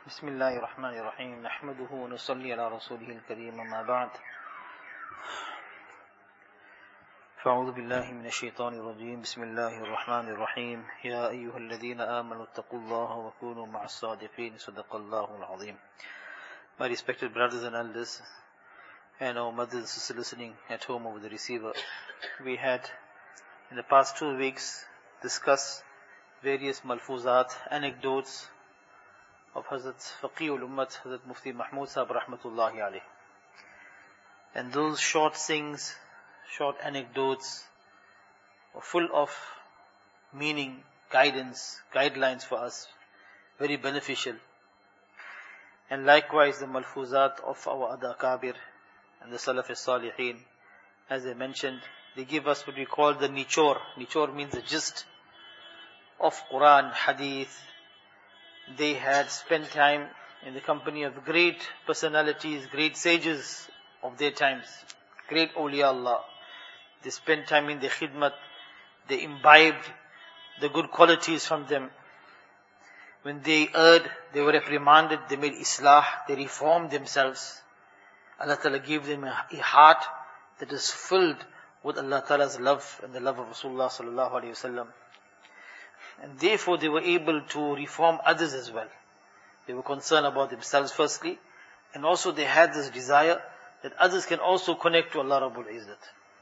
بسم الله الرحمن الرحيم نحمده ونصلي على رسوله الكريم أما بعد فأعوذ بالله من الشيطان الرجيم بسم الله الرحمن الرحيم يا أيها الذين آمنوا اتقوا الله وكونوا مع الصادقين صدق الله العظيم. My respected brothers and elders and our mothers and sisters listening at home over the receiver, we had in the past 2 weeks discussed various malfuzat, anecdotes of Hazrat Faqih ul-Ummat, Hazrat Mufti Mahmud Sahib rahmatullahi alayh. And those short things, short anecdotes are full of meaning, guidance, guidelines for us, very beneficial. And likewise the malfuzat of our other akabir and the Salaf al-Salihin, as I mentioned, they give us what we call the nichor. Nichor means the gist of Quran, Hadith. They had spent time in the company of great personalities, great sages of their times, great awliya Allah. They spent time in their khidmat. They imbibed the good qualities from them. When they erred, they were reprimanded, they made islah, they reformed themselves. Allah Ta'ala gave them a heart that is filled with Allah Ta'ala's love and the love of Rasulullah Sallallahu Alaihi Wasallam. And therefore they were able to reform others as well. They were concerned about themselves firstly, and also they had this desire that others can also connect to Allah Rabbul Izzat.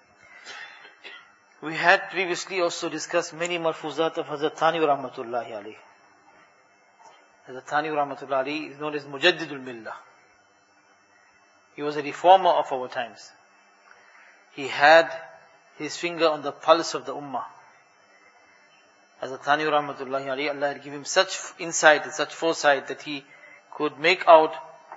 We had previously also discussed many malfuzat of Hazrat Thani Rahmatullahi alayhi. Hazrat Thani Rahmatullahi alayhi is known as Mujaddidul Millah. He was a reformer of our times. He had his finger on the pulse of the ummah. Hazrat Thani Rahmatullahi alayhi, Allah had given him such insight and such foresight that he could make out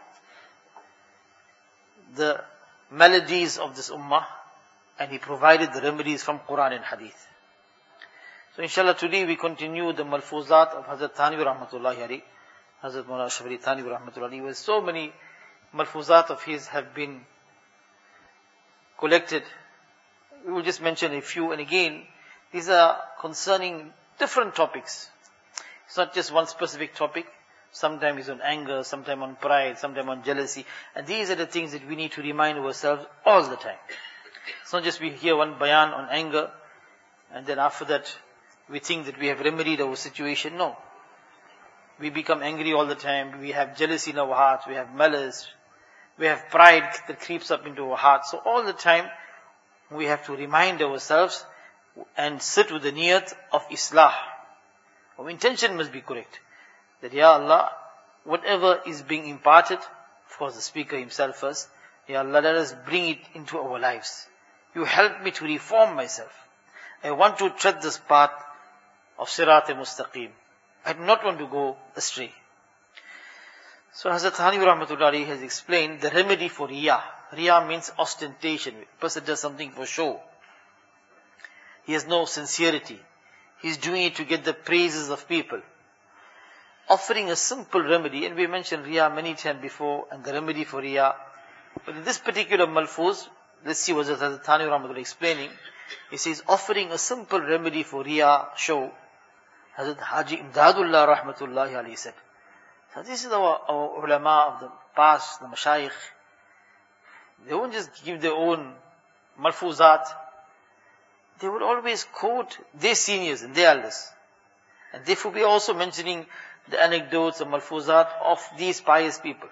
the melodies of this ummah, and he provided the remedies from Quran and Hadith. So inshallah today we continue the malfuzat of Hazrat Thani Rahmatullahi alayhi, Hazrat Mawlana Ashraf Ali Thani Rahmatullahi alayhi, where so many malfuzat of his have been collected. We will just mention a few, and again, these are concerning different topics. It's not just one specific topic. Sometimes it's on anger, sometimes on pride, sometimes on jealousy. And these are the things that we need to remind ourselves all the time. It's not just we hear one bayan on anger, and then after that we think that we have remedied our situation. No. We become angry all the time. We have jealousy in our hearts. We have malice. We have pride that creeps up into our hearts. So all the time we have to remind ourselves and sit with the niyat of islah. Our intention must be correct. That, Ya Allah, whatever is being imparted, of course the speaker himself first, Ya Allah, let us bring it into our lives. You help me to reform myself. I want to tread this path of Sirat-e-Mustaqim. I do not want to go astray. So Hazrat Thani Rahmatullahi has explained the remedy for Riya. Riya means ostentation. A person does something for show. He has no sincerity. He's doing it to get the praises of people. Offering a simple remedy, and we mentioned Riya many times before, and the remedy for Riya. But in this particular malfuz, let's see what Hazrat Thani Rahmatullah explaining. He says, offering a simple remedy for Riya show. Hazrat Haji Imdadullah Rahmatullahi alayhi said. So this is our ulama of the past, the mashayikh. They won't just give their own malfuzat. They would always quote their seniors and their elders. And therefore we are also mentioning the anecdotes and malfuzat of these pious people.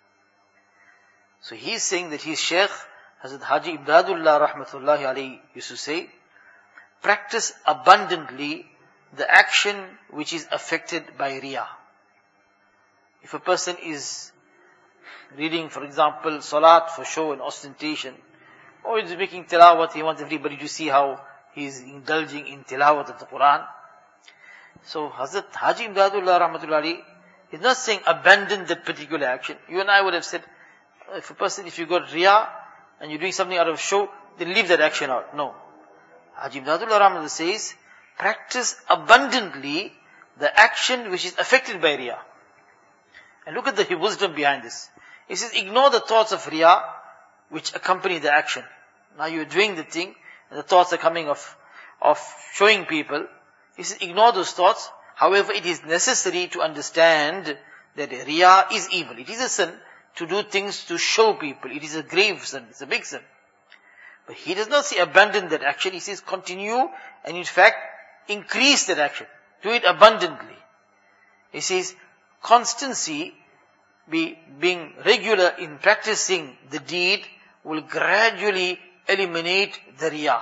So he is saying that his Shaykh, Hazrat Haji Imdadullah Rahmatullahi alayhi, used to say, practice abundantly the action which is affected by Riya. If a person is reading, for example, salat for show and ostentation, or is making tilawat, he wants everybody to see how he is indulging in tilawat of the Quran. So Hazrat Haji Imdadullah Rahmatullahi is not saying abandon that particular action. You and I would have said, if you got Riya and you're doing something out of show, then leave that action out. No. Haji Imdadullah Rahmatullahi says, practice abundantly the action which is affected by Riya. And look at the wisdom behind this. He says, ignore the thoughts of Riya which accompany the action. Now you're doing the thing, and the thoughts are coming of showing people. He says, ignore those thoughts. However, it is necessary to understand that riya is evil. It is a sin to do things to show people. It is a grave sin. It's a big sin. But he does not say abandon that action. He says continue and in fact increase that action. Do it abundantly. He says constancy, being regular in practicing the deed will gradually eliminate the riya.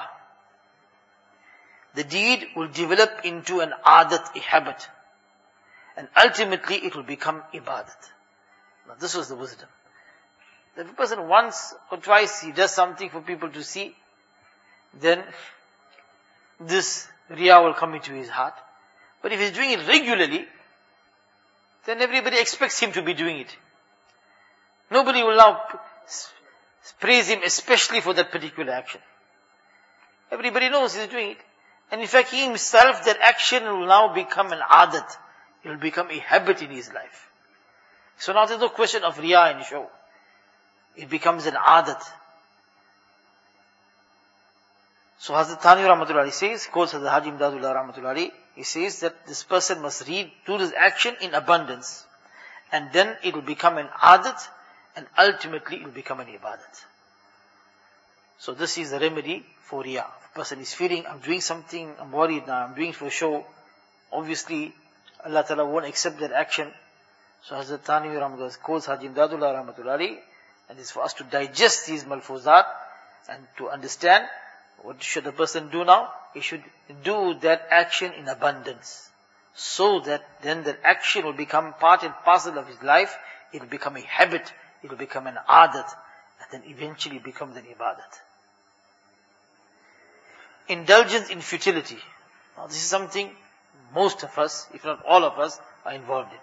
The deed will develop into an adat, a habit. And ultimately it will become ibadat. Now this was the wisdom. If a person once or twice he does something for people to see, then this riya will come into his heart. But if he's doing it regularly, then everybody expects him to be doing it. Nobody will now praise him especially for that particular action. Everybody knows he's doing it. And in fact, he himself, that action will now become an adat. It will become a habit in his life. So now there's no question of riya and show. It becomes an adat. So Hazrat Thani Rahmatullahi says, quotes Hazrat Haji Imdadullah Rahmatullahi, he says that this person must do this action in abundance. And then it will become an adat, and ultimately it will become an ibadat. So this is the remedy for riya. If a person is feeling, I'm doing something, I'm worried now, I'm doing it for show, obviously Allah Ta'ala won't accept that action. So Hazrat Thani Rahmatullahi quotes Haji Imdadullah Rahmatullahi, and it's for us to digest these malfuzat and to understand what should the person do now. He should do that action in abundance, so that then that action will become part and parcel of his life. It will become a habit, it will become an adat, and then eventually becomes an ibadat. Indulgence in futility. Now this is something most of us, if not all of us, are involved in.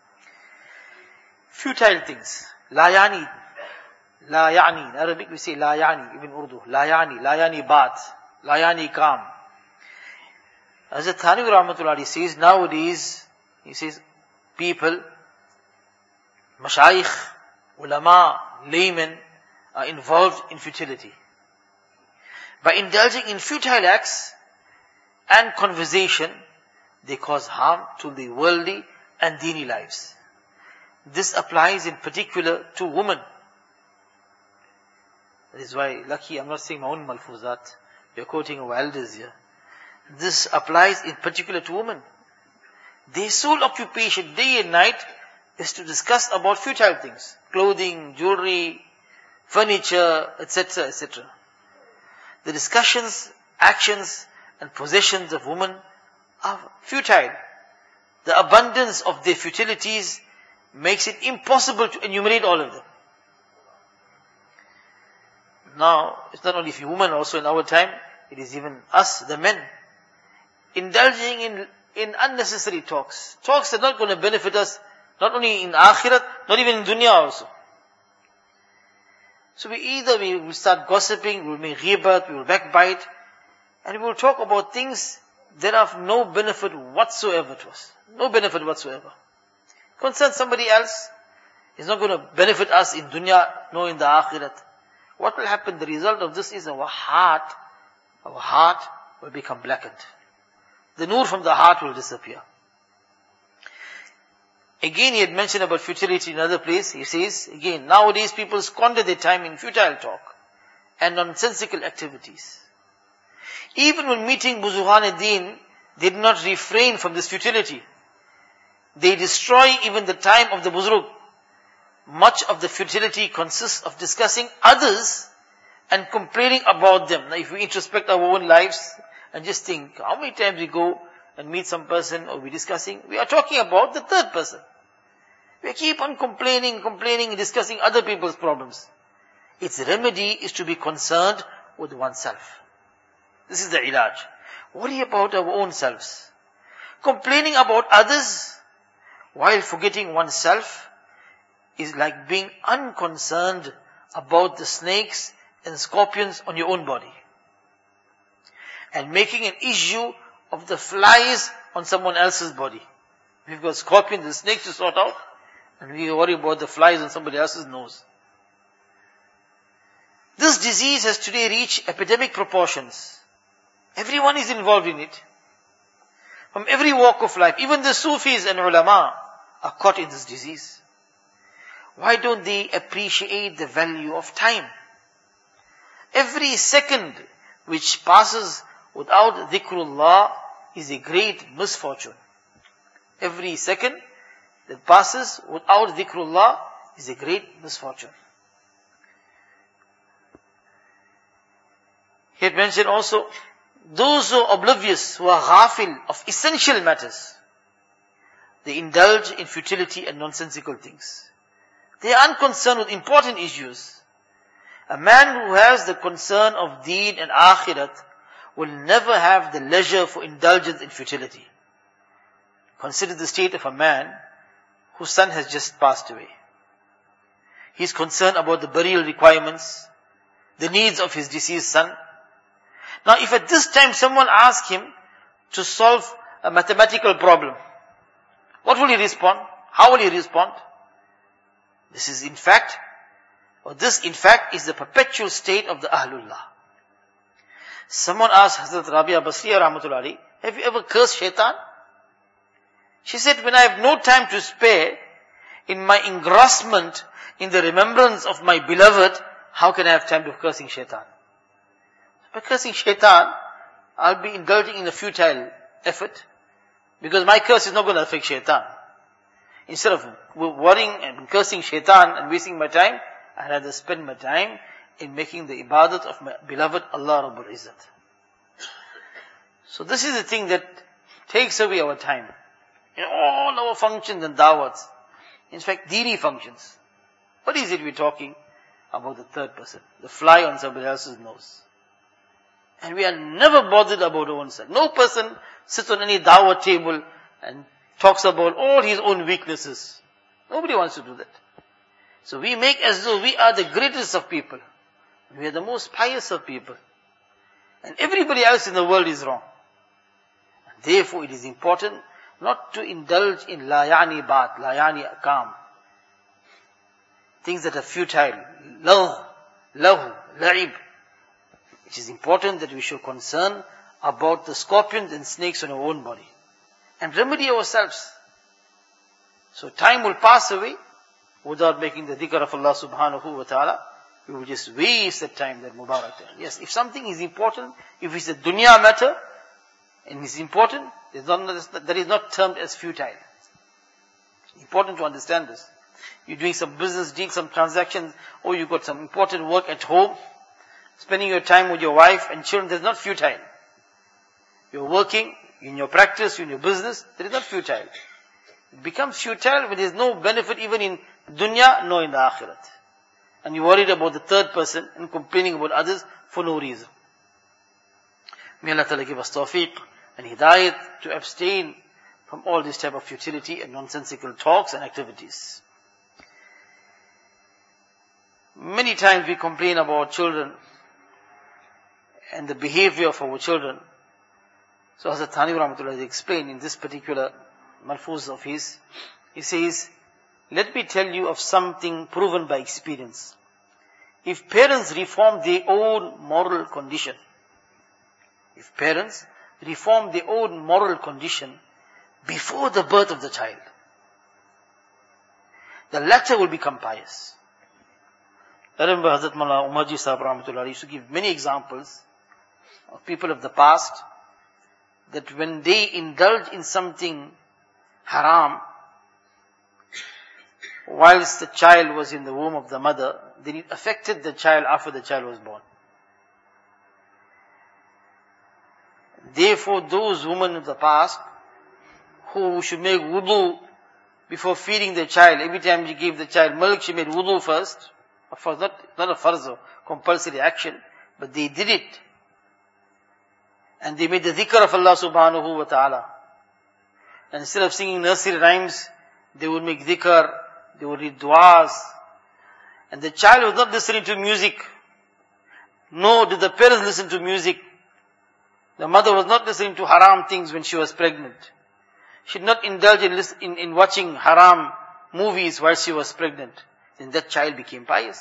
Futile things. La yani. La yani. In Arabic we say la yani, even Urdu. La yani baat. La yani kam. As Thani Rahmatullahi says, nowadays, he says, people, mashayikh, ulama, laymen, are involved in futility. By indulging in futile acts and conversation, they cause harm to the worldly and dini lives. This applies in particular to women. That is why, lucky, I'm not saying my own malfuzat. We are quoting our elders here. This applies in particular to women. Their sole occupation, day and night, is to discuss about futile things. Clothing, jewelry, furniture, etc., etc. The discussions, actions, and possessions of women are futile. The abundance of their futilities makes it impossible to enumerate all of them. Now, it's not only for women, also in our time, it is even us, the men, indulging in unnecessary talks. Talks that are not going to benefit us, not only in akhirat, not even in dunya also. So we will start gossiping, we will make ghibat, we will backbite, and we will talk about things that are of no benefit whatsoever to us. No benefit whatsoever. Concern somebody else, is not going to benefit us in dunya, nor in the akhirat. What will happen? The result of this is our heart will become blackened. The nur from the heart will disappear. Again, he had mentioned about futility in another place. He says, again, nowadays people squander their time in futile talk and nonsensical activities. Even when meeting Buzuhan-ud-Din, they did not refrain from this futility. They destroy even the time of the Buzurg. Much of the futility consists of discussing others and complaining about them. Now, if we introspect our own lives and just think, how many times we go and meet some person or we're discussing, we are talking about the third person. We keep on complaining, discussing other people's problems. Its remedy is to be concerned with oneself. This is the ilaj. Worry about our own selves. Complaining about others while forgetting oneself is like being unconcerned about the snakes and scorpions on your own body, and making an issue of the flies on someone else's body. We've got scorpions and snakes to sort out, and we worry about the flies on somebody else's nose. This disease has today reached epidemic proportions. Everyone is involved in it. From every walk of life, even the Sufis and ulama are caught in this disease? Why don't they appreciate the value of time? Every second which passes without dhikrullah is a great misfortune. Every second that passes without dhikrullah is a great misfortune. He had mentioned also, those who are oblivious, who are ghafil of essential matters, they indulge in futility and nonsensical things. They are unconcerned with important issues. A man who has the concern of deen and akhirat will never have the leisure for indulgence in futility. Consider the state of a man whose son has just passed away. He is concerned about the burial requirements, the needs of his deceased son. Now, if at this time someone asks him to solve a mathematical problem, what will he respond? How will he respond? This in fact is the perpetual state of the Ahlullah. Someone asked Hazrat Rabia Basriya Rahmatullahi, have you ever cursed shaitan? She said, when I have no time to spare in my engrossment in the remembrance of my beloved, how can I have time to cursing shaitan? By cursing shaitan, I'll be indulging in a futile effort, because my curse is not going to affect shaitan. Instead of worrying and cursing shaitan and wasting my time, I'd rather spend my time in making the ibadat of my beloved Allah Rabbul Izzat. So this is the thing that takes away our time. In all our functions and dawats, in fact, deedy functions. What is it we're talking about? The third person, the fly on somebody else's nose. And we are never bothered about our own self. No person sits on any dawah table and talks about all his own weaknesses. Nobody wants to do that. So we make as though we are the greatest of people. We are the most pious of people. And everybody else in the world is wrong. And therefore it is important not to indulge in la yani baat, la yani akam. Things that are futile, lahu, la'ib. It is important that we show concern about the scorpions and snakes on our own body. And remedy ourselves. So time will pass away without making the dhikr of Allah subhanahu wa ta'ala. We will just waste the time, that Mubarak time. Yes, if something is important, if it's a dunya matter, and it's important, that is not termed as futile. Important to understand this. You're doing some business, doing some transactions, or you've got some important work at home, spending your time with your wife and children, that's not futile. You're working, in your practice, in your business, that is not futile. It becomes futile when there's no benefit even in dunya, nor in the akhirat. And you're worried about the third person and complaining about others for no reason. May Allah Ta'ala give us tawfiq and hidayat to abstain from all this type of futility and nonsensical talks and activities. Many times we complain about children and the behavior of our children. So Hazrat Thani Rahmatullah explained in this particular malfuz of his, he says, let me tell you of something proven by experience. If parents reform their own moral condition, before the birth of the child, the latter will become pious. I remember Hazrat Mullah Umarji Sahib Rahmatullah used to give many examples of people of the past, that when they indulge in something haram, whilst the child was in the womb of the mother, then it affected the child after the child was born. Therefore, those women of the past who should make wudu before feeding the child, every time she gave the child milk, she made wudu first. Of course, not a farz or compulsory action, but they did it. And they made the dhikr of Allah subhanahu wa ta'ala. And instead of singing nursery rhymes, they would make dhikr, they would read du'as. And the child was not listening to music. Nor did the parents listen to music. The mother was not listening to haram things when she was pregnant. She did not indulge in watching haram movies while she was pregnant. Then that child became pious.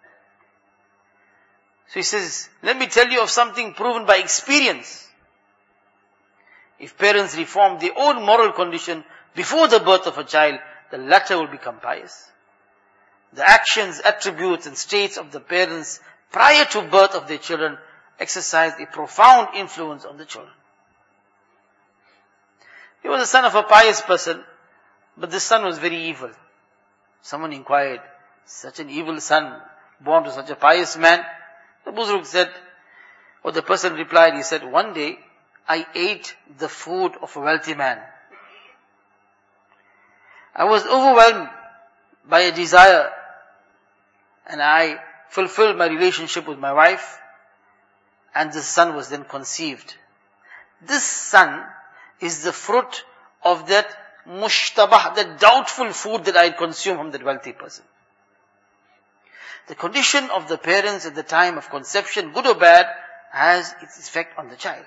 So he says, let me tell you of something proven by experience. If parents reform their own moral condition before the birth of a child, the latter will become pious. The actions, attributes and states of the parents prior to birth of their children exercise a profound influence on the children. He was the son of a pious person, but this son was very evil. Someone inquired, such an evil son, born to such a pious man? The Buzurg said, or the person replied, he said, one day I ate the food of a wealthy man. I was overwhelmed by a desire and I fulfilled my relationship with my wife, and this son was then conceived. This son is the fruit of that mushtabah, that doubtful food that I had consumed from that wealthy person. The condition of the parents at the time of conception, good or bad, has its effect on the child.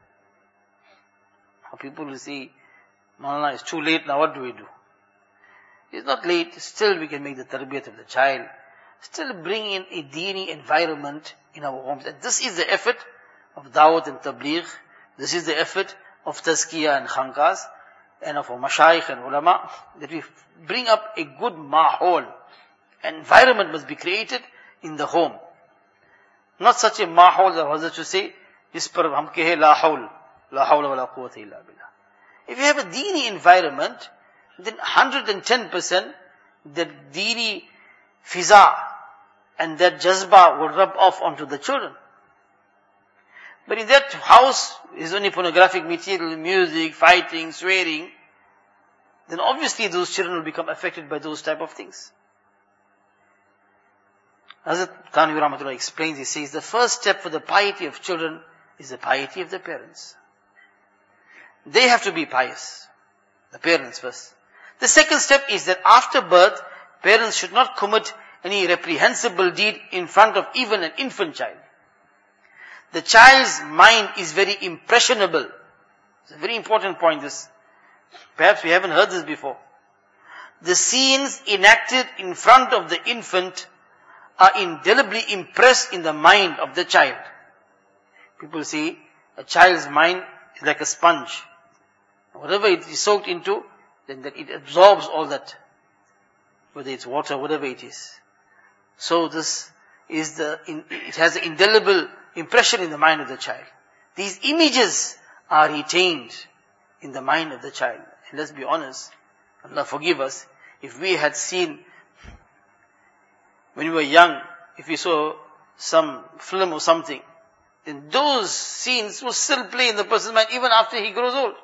People will say, Maulana, it's too late now, what do we do? It's not late, still we can make the tarbiyat of the child, still bring in a deeni environment in our homes. And this is the effort of dawat and tabligh, this is the effort of tazkiyah and khanqas, and of our mashayikh and ulama, that we bring up a good mahol. An environment must be created in the home. Not such a mahol that Hazrat to say, jis par hum kehe la hawla wa la quwwata illa billah. If you have a deeni environment, then 110% that deeni fiza and that jazba will rub off onto the children. But in that house is only pornographic material, music, fighting, swearing, then obviously those children will become affected by those type of things. Hazrat Thanvi Rahmatullah explains, he says, the first step for the piety of children is the piety of the parents. They have to be pious. The parents first. The second step is that after birth, parents should not commit any reprehensible deed in front of even an infant child. The child's mind is very impressionable. It's a very important point this. Perhaps we haven't heard this before. The scenes enacted in front of the infant are indelibly impressed in the mind of the child. People say a child's mind is like a sponge. Whatever it is soaked into, then it absorbs all that. Whether it's water, whatever it is. So this is it has an indelible impression in the mind of the child. These images are retained in the mind of the child. And let's be honest, Allah forgive us, if we had seen, when we were young, if we saw some film or something, then those scenes will still play in the person's mind even after he grows old.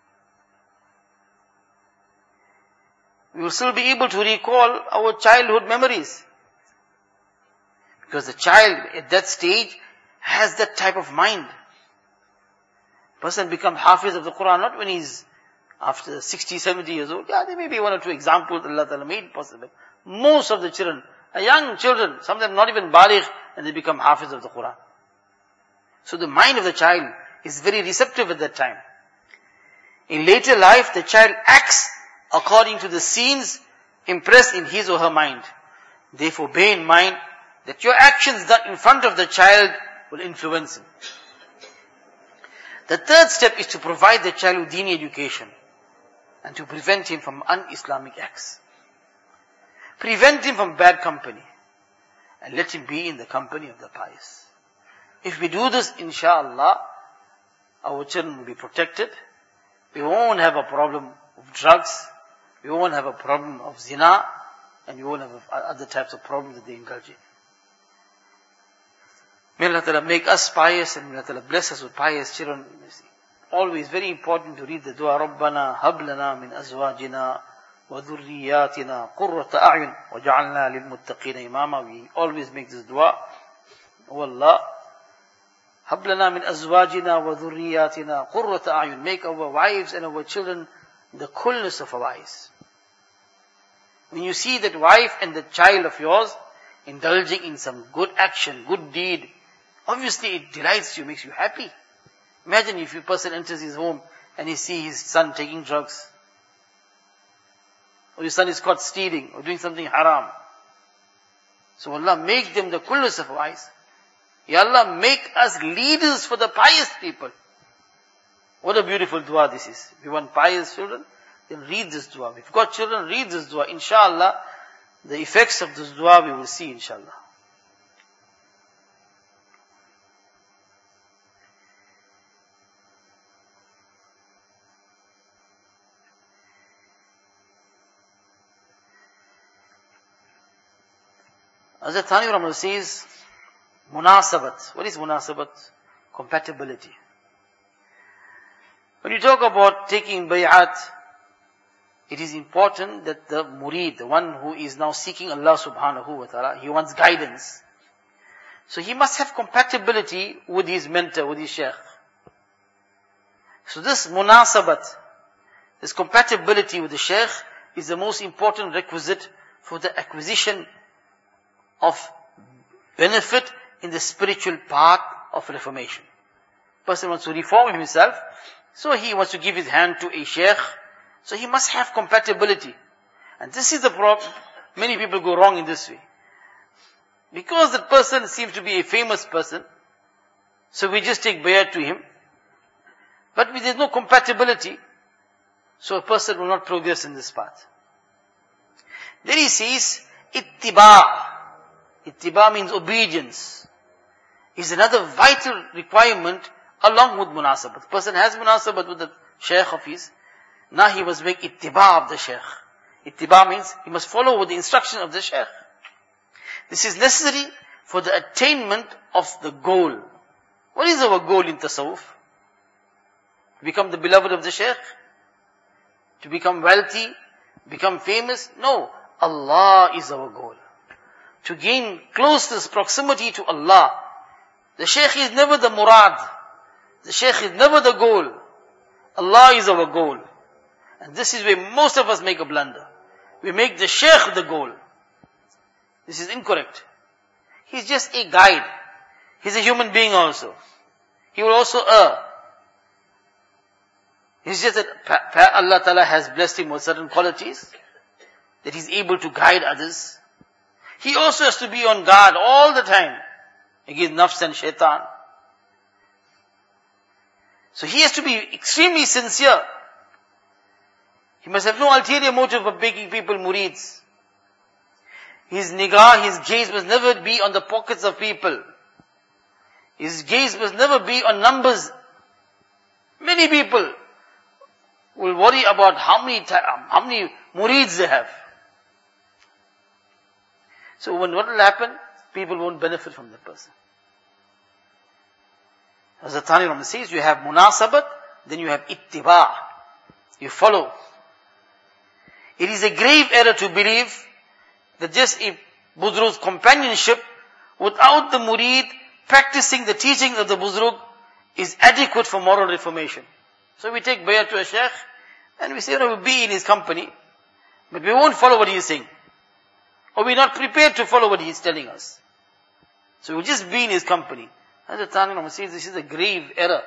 We will still be able to recall our childhood memories. Because the child at that stage has that type of mind. Person becomes hafiz of the Quran not when he's after 60, 70 years old. Yeah, there may be one or two examples Allah Ta'ala made possible. Most of the children are young children, some of them not even baligh, and they become hafiz of the Quran. So the mind of the child is very receptive at that time. In later life, the child acts according to the scenes impressed in his or her mind. Therefore, bear in mind that your actions done in front of the child will influence him. The third step is to provide the child with dini education and to prevent him from un-Islamic acts. Prevent him from bad company and let him be in the company of the pious. If we do this, inshallah, our children will be protected. We won't have a problem of drugs. We won't have a problem of zina. And we won't have other types of problems that they indulge in. May Allah Ta'ala make us pious and may Allah Ta'ala bless us with pious children. Always very important to read the dua, رَبَّنَا هَبْ لَنَا مِنْ أَزْوَاجِنَا وَذُرِّيَّاتِنَا قُرَّةَ أَعْيُنٍ وَجَعَلْنَا لِلْمُتَّقِينَ إِمَامًا. We always make this dua. Oh Allah, هَبْ لَنَا مِنْ أَزْوَاجِنَا وَذُرِّيَّاتِنَا قُرَّةَ أَعْيُنٍ. Make our wives and our children the coolness of our eyes. When you see that wife and the child of yours indulging in some good action, good deed, obviously it delights you, makes you happy. Imagine if a person enters his home and he sees his son taking drugs. Or his son is caught stealing or doing something haram. So Allah make them the coolness of our eyes. Ya Allah, make us leaders for the pious people. What a beautiful dua this is. We want pious children, then read this dua. If you've got children, read this dua. Inshallah, the effects of this dua we will see, inshallah. Hazrat Thani Rahman says, munasabat. What is munasabat? Compatibility. When you talk about taking bay'at, it is important that the murid, the one who is now seeking Allah subhanahu wa ta'ala, he wants guidance. So he must have compatibility with his mentor, with his shaykh. So this munasabat, this compatibility with the shaykh is the most important requisite for the acquisition of benefit in the spiritual path of reformation. Person wants to reform himself, so he wants to give his hand to a shaykh, so he must have compatibility. And this is the problem. Many people go wrong in this way. Because that person seems to be a famous person, so we just take bayat to him, but there is no compatibility, so a person will not progress in this path. Then he says, ittiba. Ittiba means obedience. Is another vital requirement along with munasabat. The person has munasabat with the shaykh of his. Now he must make ittiba of the shaykh. Ittiba means he must follow with the instruction of the shaykh. This is necessary for the attainment of the goal. What is our goal in tasawwuf? To become the beloved of the shaykh? To become wealthy? Become famous? No. Allah is our goal. To gain closeness, proximity to Allah. The shaykh is never the murad. The shaykh is never the goal. Allah is our goal. And this is where most of us make a blunder. We make the shaykh the goal. This is incorrect. He's just a guide. He's a human being also. He will also err. It's just that Allah Ta'ala has blessed him with certain qualities, that he's able to guide others. He also has to be on guard all the time against nafs and shaitan. So he has to be extremely sincere. He must have no ulterior motive of making people murids. His nigah, his gaze must never be on the pockets of people. His gaze must never be on numbers. Many people will worry about how many murids they have. So what will happen? People won't benefit from that person. As the Thani Rahman says, you have munasabat, then you have ittiba. You follow. It is a grave error to believe that just a Buzrug's companionship without the murid practicing the teaching of the Buzrug is adequate for moral reformation. So we take bayat to a shaykh and we say, we'll be in his company, but we won't follow what he is saying. Or we're not prepared to follow what he is telling us. So we'll just be in his company. As the Thani Rahman says, this is a grave error.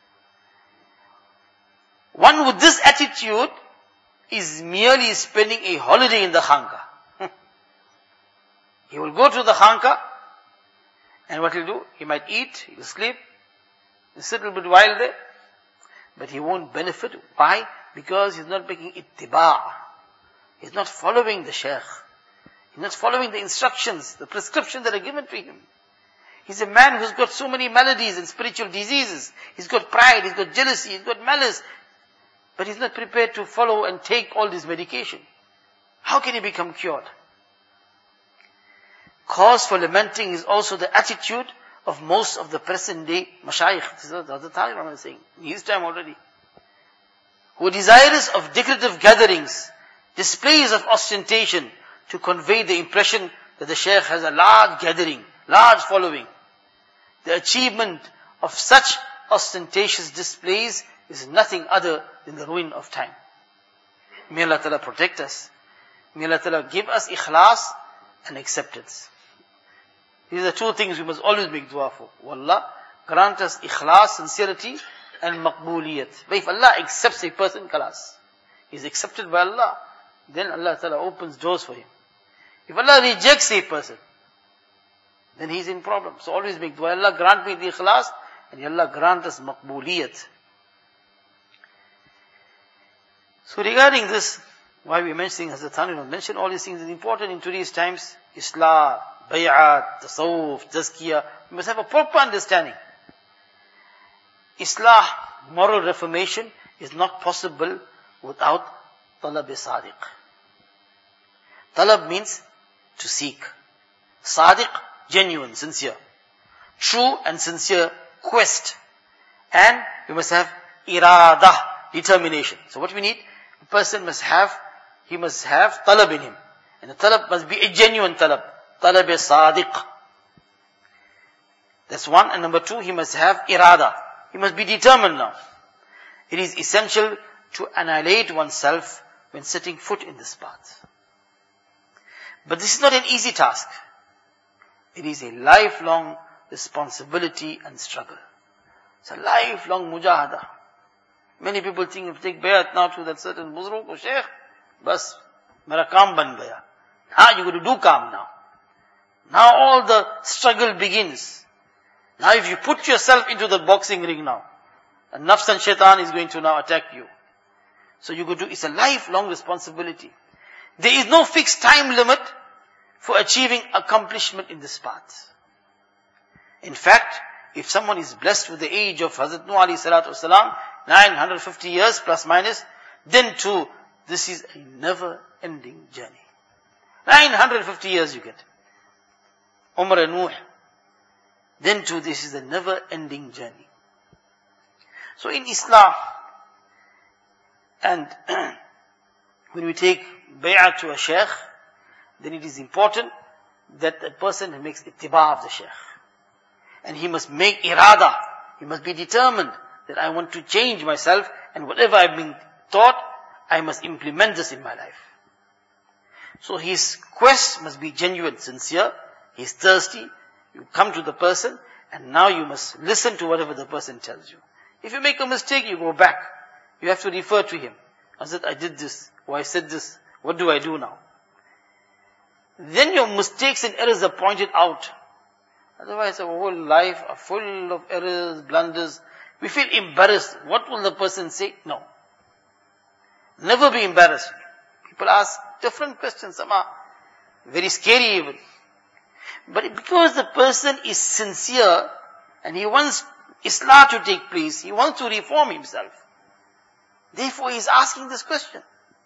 One with this attitude is merely spending a holiday in the khanqa. He will go to the khanqa, and what he'll do? He might eat, he'll sleep, he'll sit a little bit while there, but he won't benefit. Why? Because he's not making ittiba. He's not following the shaykh. He's not following the instructions, the prescriptions that are given to him. He's a man who's got so many maladies and spiritual diseases. He's got pride, he's got jealousy, he's got malice. But he's not prepared to follow and take all this medication. How can he become cured? Cause for lamenting is also the attitude of most of the present day mashayikh. This is what Hazrat Thani Rahman is saying, in his time already. Who are desirous of decorative gatherings, displays of ostentation, to convey the impression that the shaykh has a large gathering, large following. The achievement of such ostentatious displays is nothing other than the ruin of time. May Allah Ta'ala protect us. May Allah Ta'ala give us ikhlas and acceptance. These are two things we must always make dua for. Wallah, grant us ikhlas, sincerity, and maqbooliyat. But if Allah accepts a person, khalas, he is accepted by Allah, then Allah Ta'ala opens doors for him. If Allah rejects a person, then he is in problem. So always make dua, Allah grant me the ikhlas, and Allah grant us maqbooliyat. So regarding this, why we mentioning Hazrat Thanwi mentioned all these things is important in today's times. Islah, bay'at, tasawwuf, tazkiyah. We must have a proper understanding. Islah, moral reformation, is not possible without talab-e-sadiq. Talab means to seek. Sadiq, genuine, sincere. True and sincere quest. And we must have irada, determination. So what we need, a person must have talab in him. And the talab must be a genuine talab. Talab-e-sadiq. That's one. And number two, he must have irada. He must be determined now. It is essential to annihilate oneself when setting foot in this path. But this is not an easy task. It is a lifelong responsibility and struggle. It's a lifelong mujahada. Many people think if take bayat now to that certain buzrug or sheikh, bas, mera kaam ban gaya. Now you got to do kaam now. Now all the struggle begins. Now if you put yourself into the boxing ring now, and nafs and shaitan is going to now attack you. So you go to, it's a lifelong responsibility. There is no fixed time limit for achieving accomplishment in this path. In fact, if someone is blessed with the age of Hazrat Nuh alayhi salatu wasalam, 950 years plus minus, then too, this is a never-ending journey. 950 years you get. Umar and Nuh. Then too, this is a never-ending journey. So in Islam, and when we take bay'ah to a sheikh, then it is important that the person makes ittiba of the sheikh. And he must make irada. He must be determined that I want to change myself, and whatever I've been taught, I must implement this in my life. So his quest must be genuine, sincere. He's thirsty. You come to the person, and now you must listen to whatever the person tells you. If you make a mistake, you go back. You have to refer to him. Hazrat, I did this, or I said this. What do I do now? Then your mistakes and errors are pointed out. Otherwise, our whole life are full of errors, blunders. We feel embarrassed. What will the person say? No. Never be embarrassed. People ask different questions. Some are very scary even. But because the person is sincere and he wants Islah to take place, he wants to reform himself. Therefore, he is asking this question.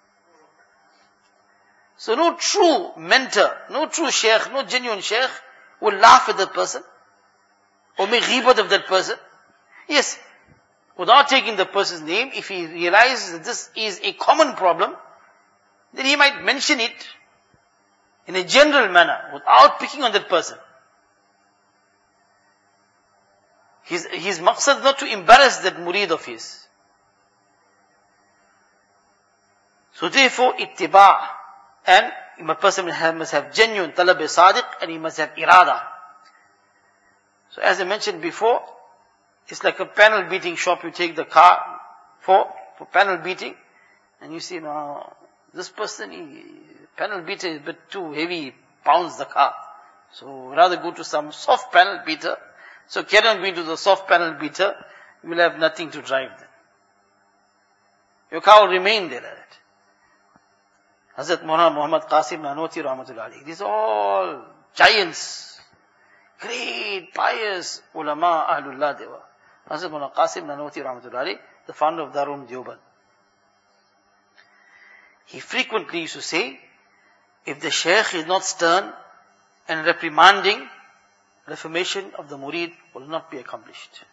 So no true mentor, no true sheikh, no genuine sheikh will laugh at that person or make ghibat of that person. Yes, without taking the person's name, if he realizes that this is a common problem, then he might mention it in a general manner without picking on that person. His maqsad is not to embarrass that murid of his. So therefore, ittiba, and a person must have genuine talab-e-sadiq, and he must have irada. So as I mentioned before, it's like a panel beating shop. You take the car for panel beating, and you see, no, this person, panel beater is a bit too heavy, pounds the car. So rather go to some soft panel beater. So carry on going to the soft panel beater, you will have nothing to drive then. Your car will remain there like that. Hazrat Muhammad Qasim Nanoti Rahmatullah alayhi. These are all giants, great, pious ulama, ahlullah they were. Hazrat Muhammad Qasim Nanoti Rahmatullah alayhi, the founder of Darul Deoband. He frequently used to say, if the sheikh is not stern and reprimanding, reformation of the murid will not be accomplished.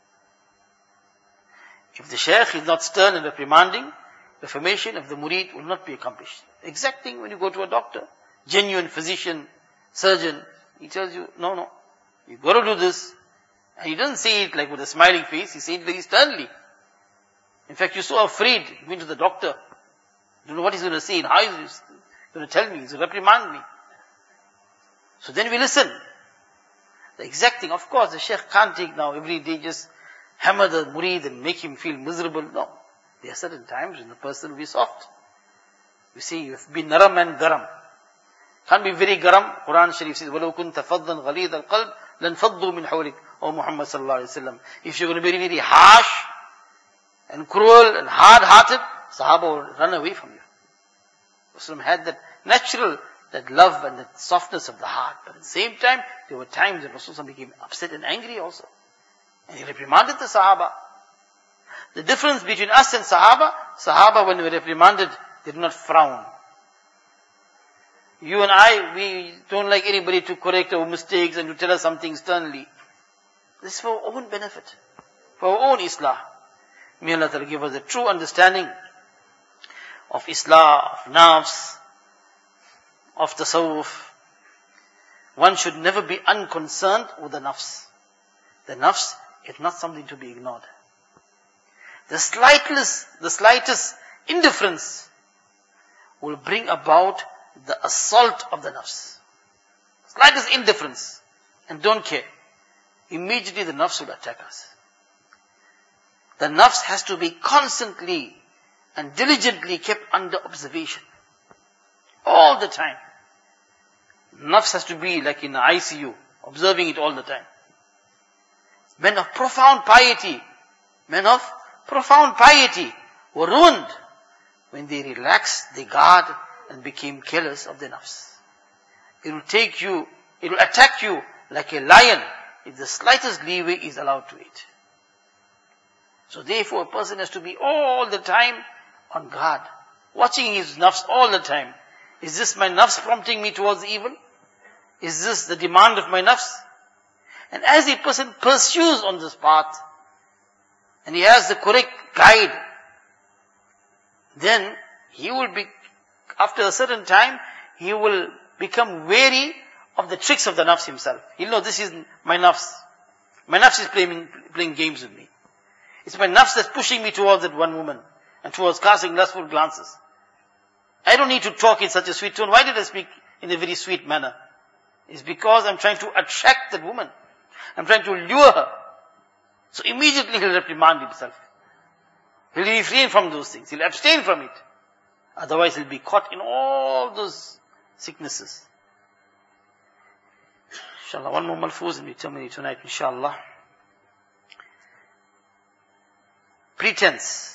If the sheikh is not stern and reprimanding, reformation of the murid will not be accomplished. Exact thing when you go to a doctor, genuine physician, surgeon, he tells you, no, you've got to do this. And he doesn't say it like with a smiling face, he says it very sternly. In fact, you're so afraid going to the doctor. You don't know what he's going to say and how he's going to tell me, he's going to reprimand me. So then we listen. The exact thing, of course, the sheikh can't take now every day just hammer the murid and make him feel miserable. No. There are certain times when the person will be soft. You see, you have to be naram and garam. Can't be very garam. Quran Sharif says, وَلَوْ كُنْتَ فَضًّا غَلِيظَ الْقَلْبِ لَنْ فَضُّوا مِنْ حَوْلِكَ. O Muhammad sallallahu alayhi wa sallam. If you're going to be very, very harsh and cruel and hard-hearted, Sahaba will run away from you. Rasulullah had that natural, that love and that softness of the heart. But at the same time, there were times that Rasulullah became upset and angry also. And he reprimanded the Sahaba. The difference between us and Sahaba when we were reprimanded, they did not frown. You and I, we don't like anybody to correct our mistakes and to tell us something sternly. This is for our own benefit, for our own Islah. May Allah Ta'ala give us a true understanding of Islah, of nafs, of tasawwuf. One should never be unconcerned with the nafs. The nafs is not something to be ignored. The slightest indifference will bring about the assault of the nafs. Slightest indifference, and don't care. Immediately the nafs will attack us. The nafs has to be constantly and diligently kept under observation. All the time. Nafs has to be like in the ICU, observing it all the time. Men of profound piety were ruined when they relaxed their guard and became careless of their nafs. It will attack you like a lion if the slightest leeway is allowed to it. So therefore a person has to be all the time on guard, watching his nafs all the time. Is this my nafs prompting me towards evil? Is this the demand of my nafs? And as a person pursues on this path, and he has the correct guide, then he will be, after a certain time, he will become wary of the tricks of the nafs himself. He'll know this is my nafs. My nafs is playing games with me. It's my nafs that's pushing me towards that one woman and towards casting lustful glances. I don't need to talk in such a sweet tone. Why did I speak in a very sweet manner? It's because I'm trying to attract that woman. I'm trying to lure her. So immediately he'll reprimand himself. He'll refrain from those things. He'll abstain from it. Otherwise he'll be caught in all those sicknesses. Inshallah, one more malfuz and we terminate tonight, inshallah. Pretense.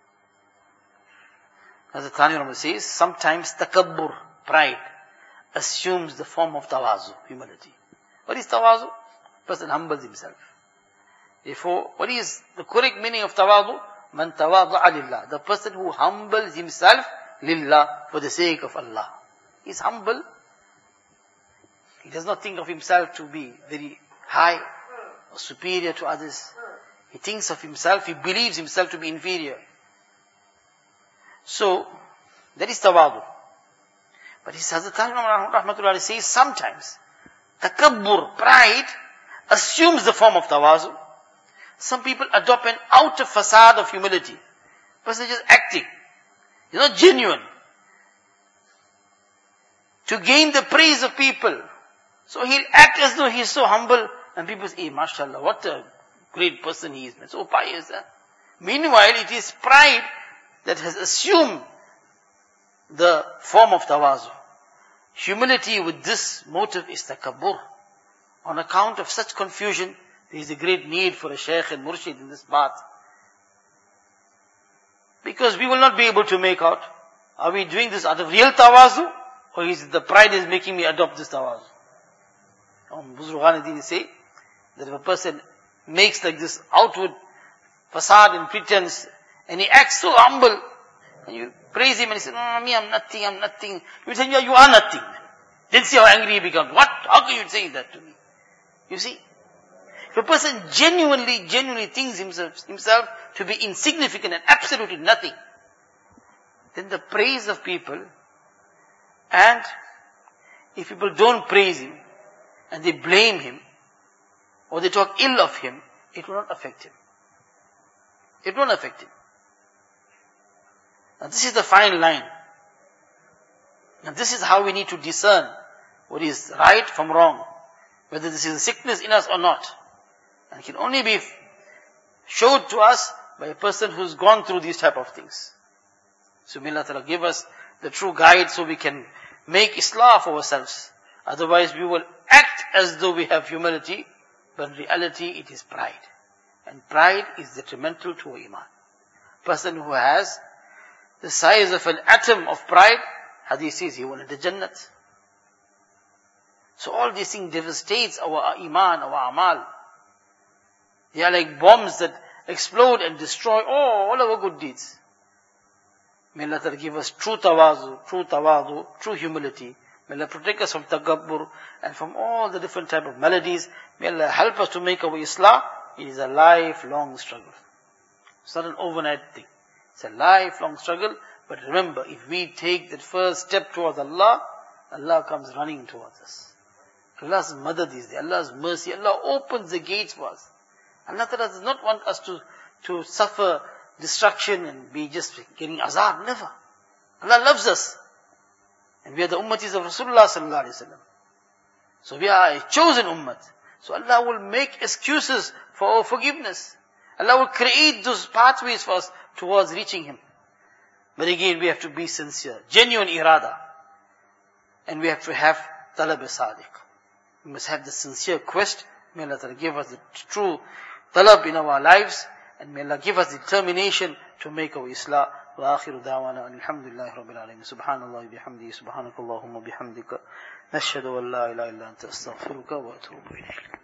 As the Thani Rama says, sometimes takabbur, pride, assumes the form of tawazu, humility. What is tawazu? Person humbles himself. Therefore, what is the correct meaning of tawazu? Man tawadha'a lillah. The person who humbles himself lillah, for the sake of Allah. He is humble. He does not think of himself to be very high or superior to others. He thinks of himself, he believes himself to be inferior. So, that is tawadu. But his Hazrat Rahmatullah says sometimes, takabbur, pride, assumes the form of tawazu. Some people adopt an outer facade of humility. Person is just acting. He's not genuine. To gain the praise of people. So he'll act as though he's so humble. And people say, mashallah, what a great person he is. So pious. Meanwhile, it is pride that has assumed the form of tawazu. Humility with this motive is takabbur. On account of such confusion, there is a great need for a shaykh and murshid in this path. Because we will not be able to make out, are we doing this out of real tawazu, or is it the pride is making me adopt this tawazu? Buzrughan say that if a person makes like this outward facade and pretense, and he acts so humble, and you praise him and he says, no, me, I'm nothing. You say, yeah, you are nothing. Then see how angry he becomes. What? How can you say that to me? You see? If a person genuinely thinks himself to be insignificant and absolutely nothing, then the praise of people, and if people don't praise him, and they blame him, or they talk ill of him, it will not affect him. It won't affect him. Now this is the fine line. Now this is how we need to discern what is right from wrong, whether this is a sickness in us or not. And it can only be showed to us by a person who's gone through these type of things. So may Allah Ta'ala give us the true guide so we can make Islah for ourselves. Otherwise we will act as though we have humility, but in reality it is pride. And pride is detrimental to our iman. Person who has the size of an atom of pride, hadith says he will enter Jannat. So all these things devastates our iman, our amal. They are like bombs that explode and destroy all our good deeds. May Allah Ta'ala give us true tawadu, true humility. May Allah protect us from takabbur and from all the different type of maladies. May Allah help us to make our Islah. It is a lifelong struggle. It's not an overnight thing. It's a lifelong struggle. But remember, if we take that first step towards Allah, Allah comes running towards us. Allah's madad is there, Allah's mercy, Allah opens the gates for us. Allah Ta'ala does not want us to suffer destruction and be just getting azab, never. Allah loves us. And we are the ummatis of Rasulullah sallallahu alaihi wasallam. So we are a chosen ummat. So Allah will make excuses for our forgiveness. Allah will create those pathways for us towards reaching Him. But again, we have to be sincere, genuine irada. And we have to have talab-e-sadiq. We must have the sincere quest. May Allah Ta'ala give us the true talab in our lives. And may Allah give us determination to make our Islah. وآخر دعوانا الحمد لله رب العالمين سبحان الله بحمده سبحانك اللهم وبحمدك نشهد أن لا إله إلا أنت أستغفرك وأتوب إليك